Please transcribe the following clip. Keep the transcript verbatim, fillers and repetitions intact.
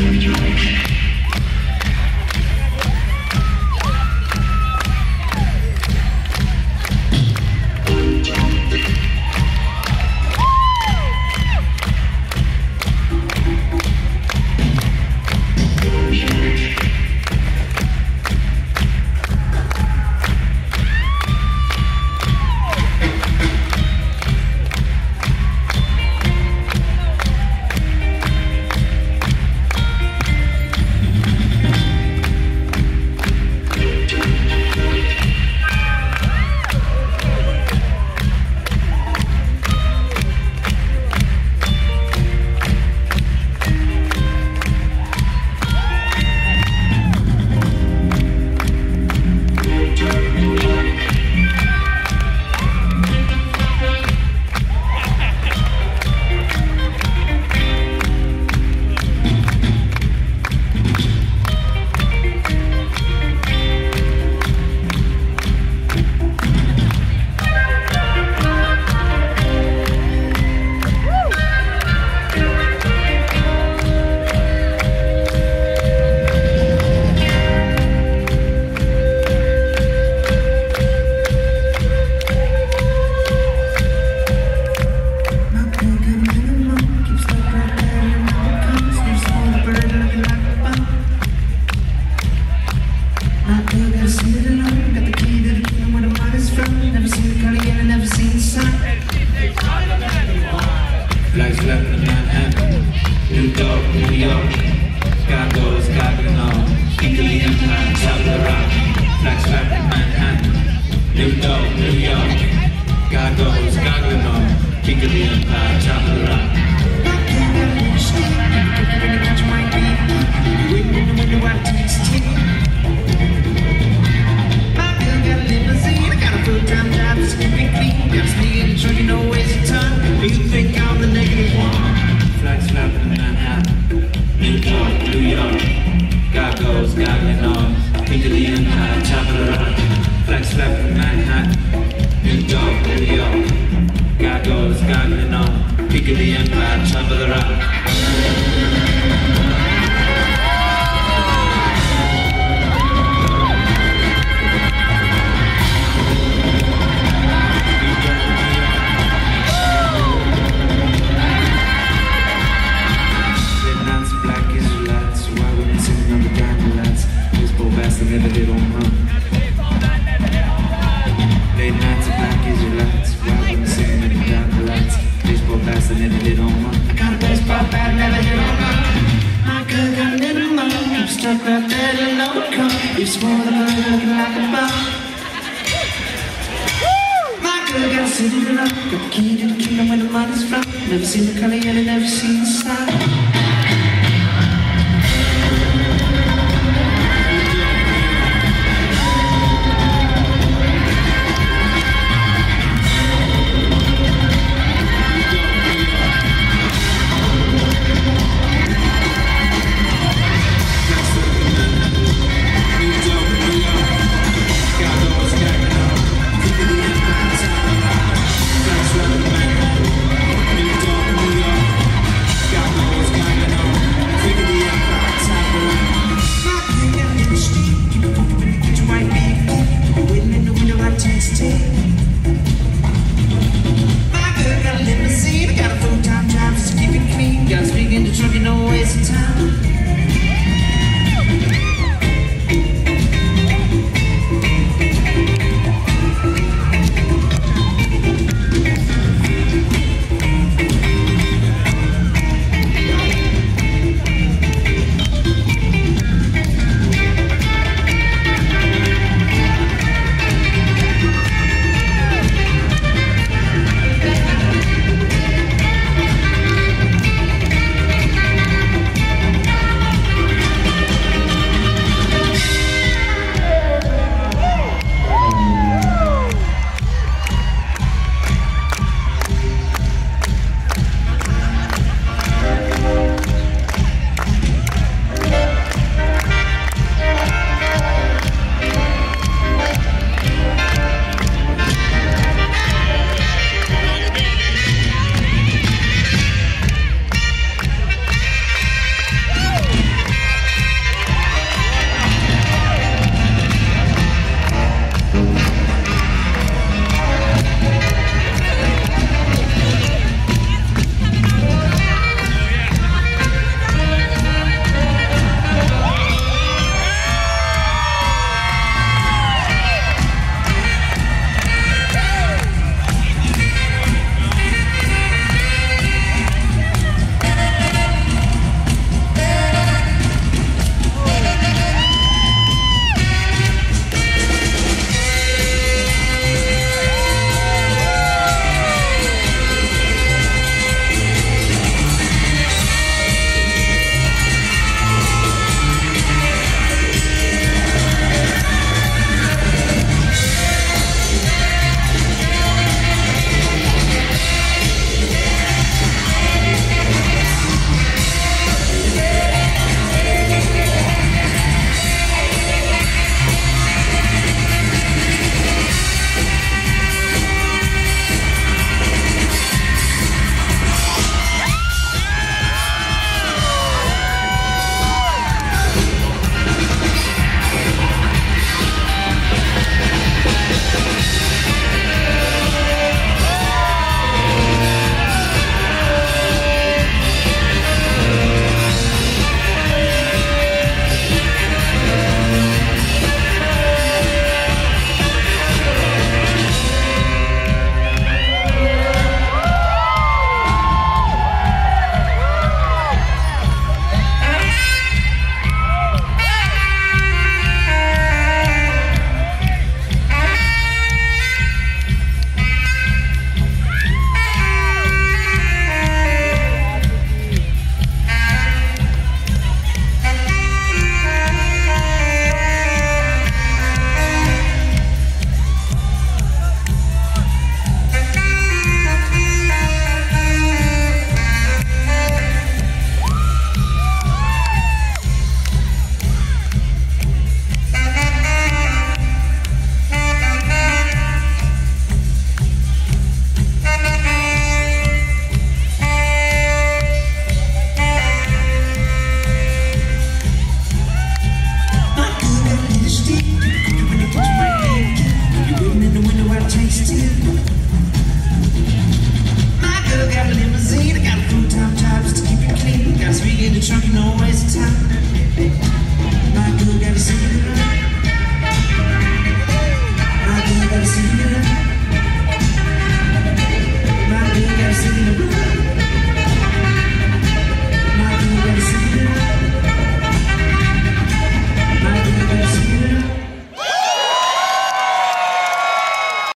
Flags flapping in Manhattan, New York, New York. Sky goes goggling on, equally empire, top of the rock. Flags flapping in Manhattan, New York, New York. Sky goes goggling on, equally empire, top of the rock. You think I'm the negative one? Flags flapping in Manhattan, New York, New York. God goes goggling on, Piccadilly Empire, top of the rock. Flags flapping in Manhattan, New York, New York. God goes goggling on, Piccadilly Empire, top of the rock. Never did on run. Late nights of black Israelites, why wouldn't sing when you got the lights? Baseball bats that never did on run. I got a baseball bat, never did on run. My girl got a little money, I'm stuck right there in no come. You swore the money looking like a bomb. My girl got a city to love, got the key to the kingdom where the money's from. Never seen the color yet, and never seen the style. Got a full-time job, just keep it clean. Gotta speak in the truck, you know, waste of time.